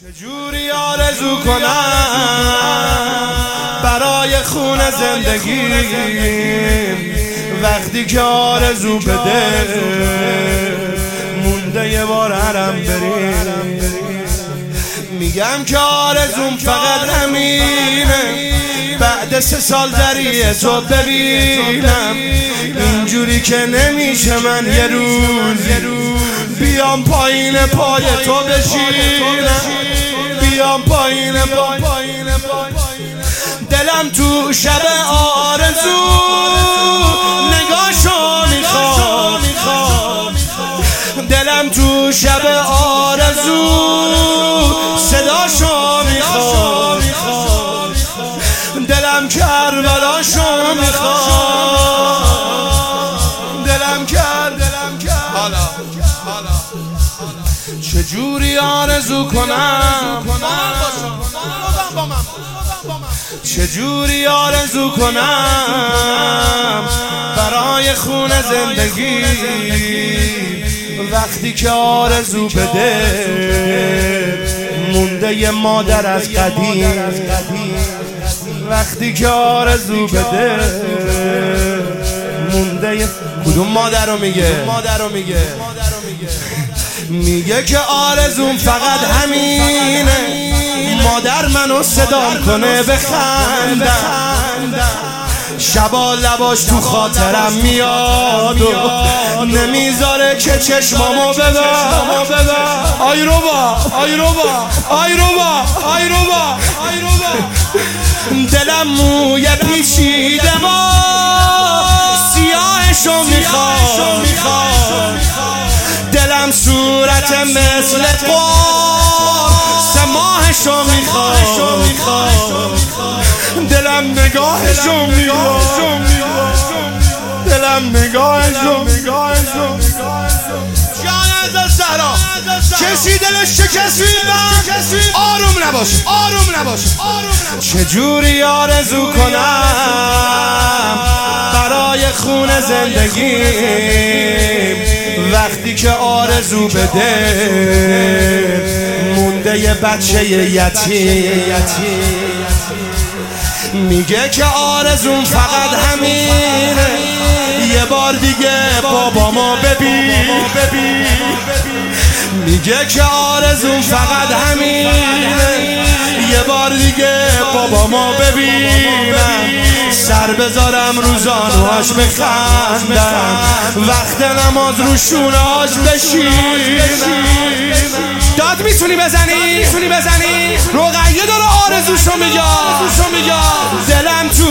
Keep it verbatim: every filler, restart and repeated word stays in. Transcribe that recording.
چجوری آرزو کنم برای خون زندگیم وقتی که آرزو بده مونده یه بار حرم بریم. میگم که آرزوم فقط همینه، بعد سه سال دریه تو ببینم. اینجوری که نمیشه من یه روز بیام پایین پای تو بشینم، بیام پایین پای دلم تو شب آرزو نگاهشو میخوام، دلم تو شب آرزو صداشو میخوام، دلم کربلاشو میخوام، دلم کرد دلم کرد حالا حالا چجوری آرزو کنم، چجوری آرزو کنم برای خون زندگی وقتی که آرزو بده مونده ی مادر از قدیم، وقتی که آرزو بده مونده ی... کدوم مادر رو میگه؟ مادر رو میگه میگه که آرزوم فقط همینه، مادر منو صدام کنه بخندم، شبا لباش تو خاطرم میاد و نمیذاره که چشمامو ببر. آی روبا آی روبا آی روبا آی روبا آی روبا دلم موی پیچیده با سیاهشو میخواد، دلم صورت مثل قار سه ماهشو میخواد، دلم نگاهشو میخواد، دلم نگاهشو میخواد. جان از سرا کسی دلش شکست آروم نباش، آروم نباش. چجوری آرزو کنم برای خون زندگیم وقتی که آرزو بده مونده یه بچه یتیم. میگه که آرزوم فقط همینه، یه بار دیگه بابامو ببین. میگه که آرزوم فقط همینه، یه بار دیگه بابامو ببینم، سر بذارم رو زانوهاش بخندم، وقت نماز رو شونهاش بشینم. داد میتونی بزنی؟ میتونی بزنی؟ رقیه داره آرزوشو میگه، دلم تو